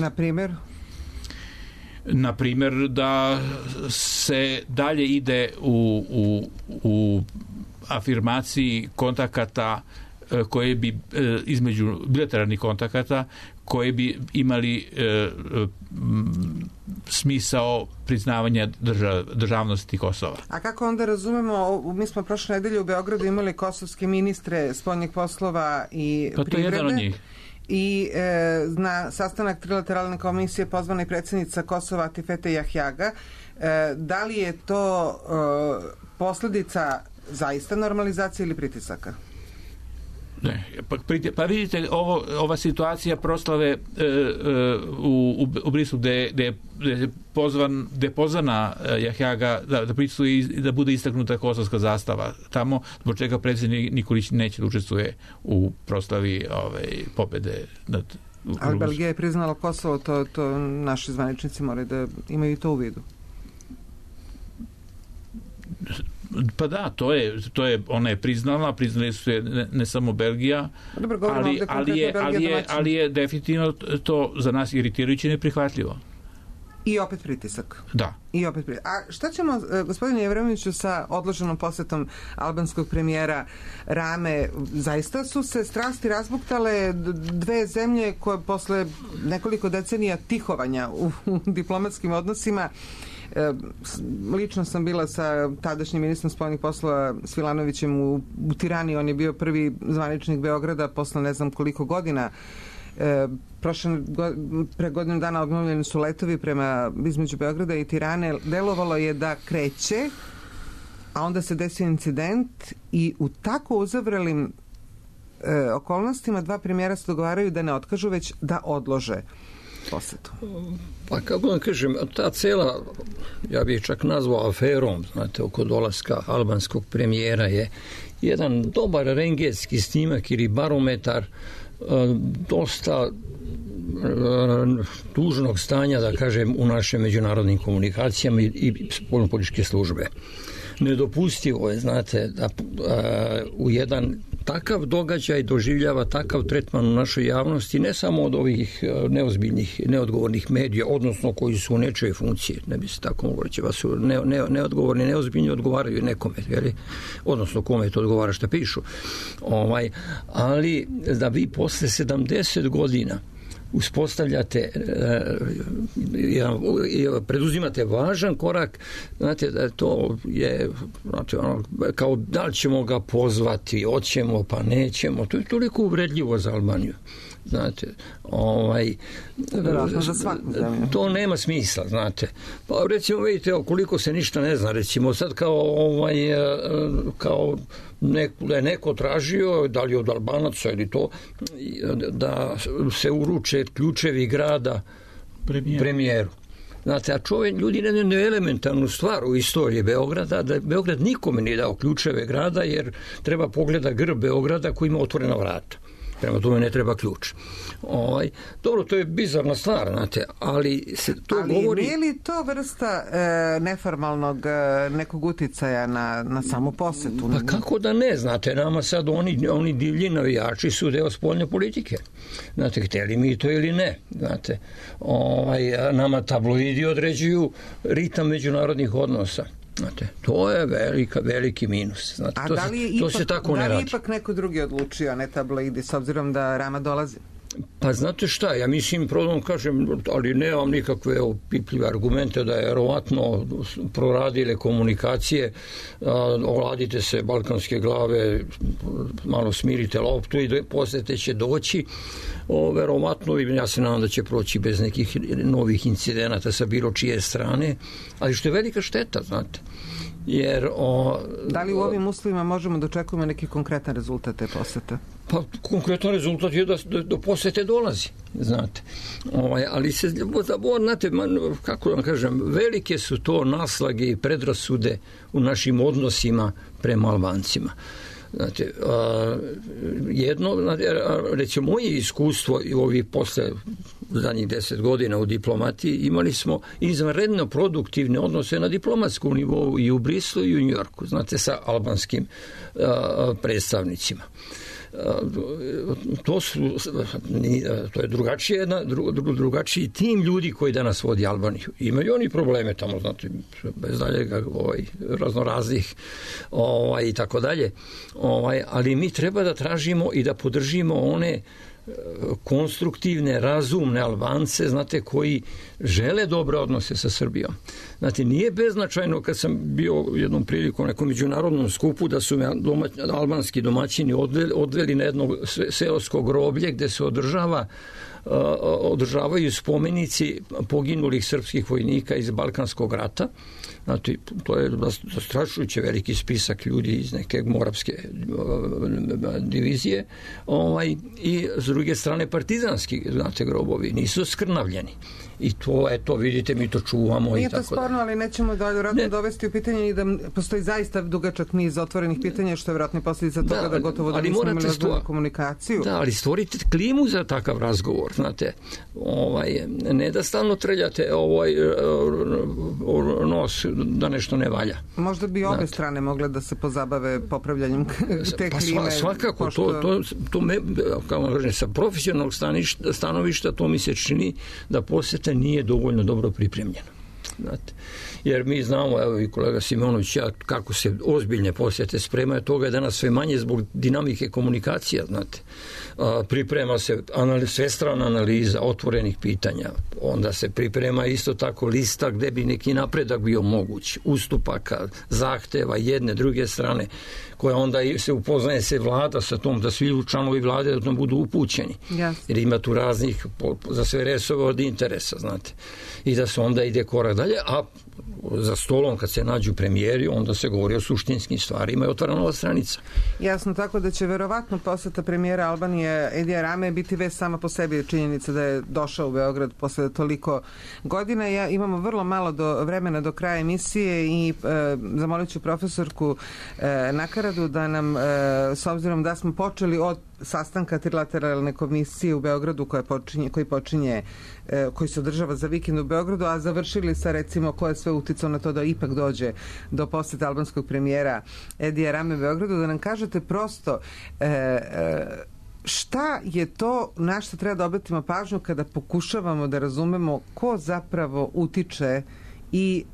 Na primjer da se dalje ide u afirmaciji kontakata koje bi između bilateralnih kontakata koje bi imali smisao priznavanja državnosti Kosova. A kako onda razumemo, mi smo prošle nedelje u Beogradu imali kosovske ministre spoljnih poslova i privrede. To je jedan od njih. I na sastanak trilateralne komisije pozvana je predsjednica Kosova Atifete Jahjaga. Da li je to posljedica zaista normalizacije ili pritisaka? Ne, pa vidite, ova situacija proslave u Brislu gde je pozvana Jahjaga da prisustvuje i da bude istaknuta kosovska zastava tamo, zbog čega predsjednik Nikolić neće da učestvuje u proslavi pobede nad Ali Belgija je priznala Kosovo, to naši zvaničnici moraju da imaju to u vidu. Pa da, to je ona je priznala, priznali su je ne samo Belgija, ali je definitivno to za nas iritirajuće i neprihvatljivo. I opet pritisak. Da. A šta ćemo, gospodine Jevremiću, sa odloženom posjetom albanskog premijera Rame? Zaista su se strasti razbuktale dve zemlje koje posle nekoliko decenija tihovanja u diplomatskim odnosima. Lično sam bila sa tadašnjim ministrom spoljnih poslova Svilanovićem u Tirani. On je bio prvi zvaničnik Beograda posle ne znam koliko godina. Pre godinu dana obnovljeni su letovi između Beograda i Tirane. Delovalo je da kreće, a onda se desio incident i u tako uzavrelim okolnostima dva premijera se dogovaraju da ne otkažu, već da odlože posjetu. Pa kako vam kažem, ta cela, ja bih čak nazvao aferom, znate, oko dolaska albanskog premijera je jedan dobar rentgenski snimak ili barometar dosta tužnog stanja, da kažem, u našim međunarodnim komunikacijama i spoljnopolitičke službe. Nedopustivo je, znate, da u jedan takav događaj doživljava takav tretman u našoj javnosti, ne samo od ovih neozbiljnih, neodgovornih medija, odnosno koji su u nečoj funkciji, ne bi se tako moglo reći, su neodgovorni, neozbiljni odgovaraju nekome, odnosno kome to odgovara što pišu. Ali da vi posle 70 godina uspostavljate, preduzimate važan korak, znate, da to je, znate, kao da li ćemo ga pozvati, hoćemo pa nećemo, to je toliko uvredljivo za Albaniju. Znate, to nema smisla, znate. Pa recimo, vidite, koliko se ništa ne zna, recimo sad kao neko tražio, da li od Albanaca ili to, da se uruče ključevi grada premijeru. Znate, a ljudi ne znaju elementarnu stvar u istoriji Beograda, da Beograd nikome nije dao ključeve grada, jer treba pogleda grb Beograda koji ima otvorena vrata. Prema tome ne treba ključ. Dobro, to je bizarna stvar, znate, ali se to govori... Ali nije li to vrsta neformalnog nekog uticaja na samu posjetu? Pa kako da ne, znate, nama sad oni divlji navijači su deo spoljne politike. Znate, hteli mi to ili ne, znate. Nama tabloidi određuju ritam međunarodnih odnosa. Znate, to je veliki minus. Znate, to se tako ne radi. Da li ipak neko drugi odlučio, a ne tabloidi, s obzirom da Rama dolazi? Pa znate šta, ja mislim, prodom kažem, ali nemam nikakve opipljive argumente da je verovatno proradile komunikacije, oladite se balkanske glave, malo smirite loptu i posle će doći. Verovatno, ja se nadam da će proći bez nekih novih incidenata sa bilo čije strane, ali što je velika šteta, znate. Jer da li u ovim uslovima možemo da očekujemo neki konkretan rezultat te posete? Pa konkretan rezultat je da do posete dolazi, znate. Ali se, znate, kako vam kažem, velike su to naslage i predrasude u našim odnosima prema Albancima. Znate, recimo moje iskustvo i ovi posle zadnjih 10 godina u diplomatiji, imali smo izvanredno produktivne odnose na diplomatskom nivou i u Brislu i u Njujorku, znate, sa albanskim predstavnicima. To je drugačiji tim ljudi koji danas vodi Albaniju. Imaju oni probleme tamo, znate, bez daljega raznoraznih i tako dalje. Ali mi treba da tražimo i da podržimo one konstruktivne, razumne Albance, znate, koji žele dobre odnose sa Srbijom. Znate, nije beznačajno kad sam bio jednom prilikom nekom međunarodnom skupu da su me albanski domaćini odveli na jedno seosko groblje gde se održavaju spomenici poginulih srpskih vojnika iz Balkanskog rata. Znate, to je zastrašujuće veliki spisak ljudi iz neke moravske divizije i s druge strane partizanski, znate, grobovi nisu skrnavljeni. I to, eto, vidite, mi to čuvamo. Nije to sporno, ali nećemo vjerojatno dovesti u pitanje i da postoji zaista dugačak niz otvorenih pitanja, što je vjerojatno posljedica toga da gotovo da nismo imali razgovor komunikaciju. Da, ali stvorite klimu za takav razgovor, znate. Ne da stalno trljate nos da nešto ne valja. Možda bi obe strane mogle da se pozabave popravljanjem te klime. Svakako, to me, kao kažem, sa profesionalnog stanovišta to mi se čini da poseta nije dovoljno dobro pripremljena. Znate. Jer mi znamo, evo i kolega Simonović, kako se ozbiljne posjete spremaju, toga je danas sve manje zbog dinamike komunikacija, znate. Priprema se svestrana analiza otvorenih pitanja, onda se priprema isto tako lista gde bi neki napredak bio moguć, ustupaka, zahteva jedne, druge strane, koja onda se upoznaje se vlada sa tom, da svi članovi vlade da tom budu upućeni. Yes. Jer ima tu raznih za sve resove od interesa, znate. I da se onda ide korak dalje, a za stolom kad se nađu premijeri, onda se govori o suštinskim stvarima i otvara nova stranica. Jasno, tako da će verovatno poseta premijera Albanije Edija Rame biti već sama po sebi činjenica da je došao u Beograd posle toliko godina. Imamo vrlo malo vremena do kraja emisije i zamolit ću profesorku Nakaradu da nam, s obzirom da smo počeli od sastanka trilateralne komisije u Beogradu koji se održava za vikend u Beogradu, a završili sa, recimo, ko je sve uticao na to da ipak dođe do posjeta albanskog premijera Edija Rame u Beogradu, da nam kažete prosto šta je to na što treba da obratimo pažnju kada pokušavamo da razumemo ko zapravo utiče i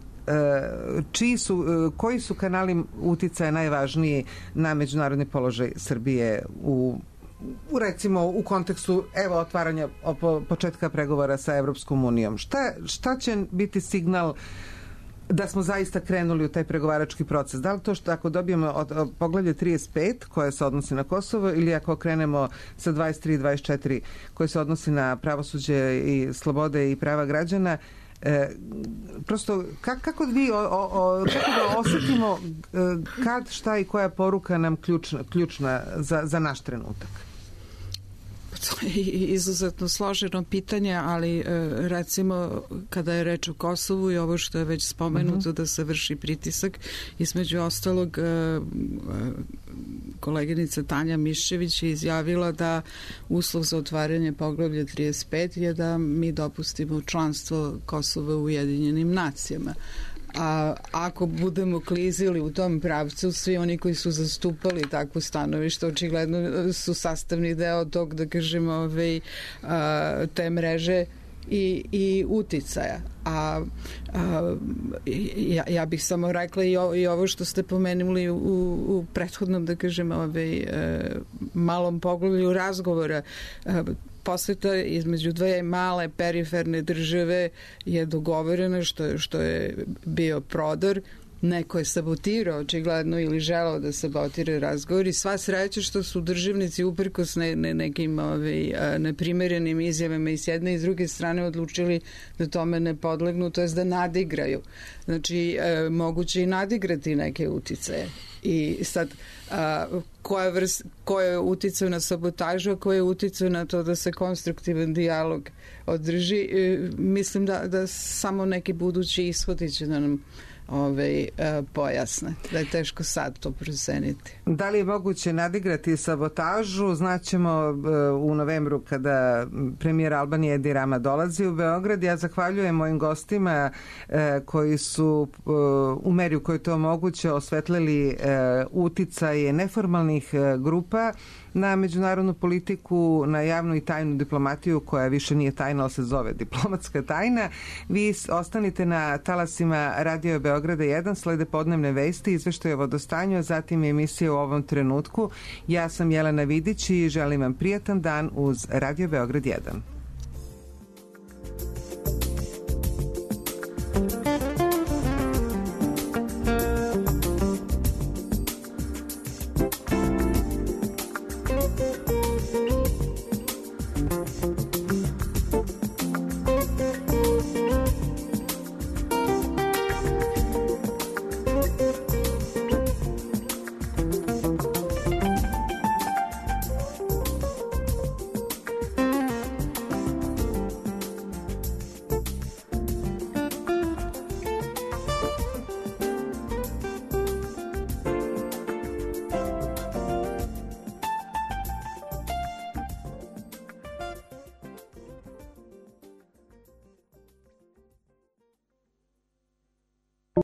koji su kanali uticaja najvažniji na međunarodni položaj Srbije recimo u kontekstu otvaranja početka pregovora sa Evropskom unijom. Šta će biti signal da smo zaista krenuli u taj pregovarački proces? Da li to što ako dobijemo od poglavlje 35 koje se odnosi na Kosovo ili ako krenemo sa 23 i 24 koje se odnosi na pravosuđe i slobode i prava građana, prosto kako da osetimo kad, šta i koja poruka nam ključna za naš trenutak? To je izuzetno složeno pitanje, ali recimo kada je reč o Kosovu i ovo što je već spomenuto da se vrši pritisak, između ostalog koleginica Tanja Miščević je izjavila da uslov za otvaranje poglavlja 35 je da mi dopustimo članstvo Kosova u Ujedinjenim nacijama. A ako budemo klizili u tom pravcu, svi oni koji su zastupali takvo stanovište očigledno su sastavni deo tog, da kažemo, te mreže i uticaja. Ja bih samo rekla i ovo što ste pomenuli u prethodnom, da kažem, malom poglavlju razgovora. Poseta između dve male periferne države je dogovorena, što je bio prodor neko je sabotirao očigledno ili želao da sabotira razgovor i sva sreća što su državnici uprkos nekim neprimerenim izjavama i s jedne i s druge strane odlučili da tome ne podlegnu, to jest da nadigraju. Znači, moguće i nadigrati neke uticaje. I sad, ko je uticao na sabotažu, a ko je uticao na to da se konstruktivan dijalog održi, mislim da samo neki budući ishodi će da nam pojasne, da je teško sad to proceniti. Da li je moguće nadigrati sabotažu? Znaćemo u novembru kada premijer Albanije Edi Rama dolazi u Beograd. Ja zahvaljujem mojim gostima koji su u meri u kojoj to moguće osvetlili uticaje neformalnih grupa na međunarodnu politiku, na javnu i tajnu diplomatiju koja više nije tajna, ali se zove diplomatska tajna. Vi ostanite na talasima Radio Beograda 1, slede podnevne vesti, izveštaje o vodostanju, a zatim emisije u ovom trenutku. Ja sam Jelena Vidić i želim vam prijatan dan uz Radio Beograd 1.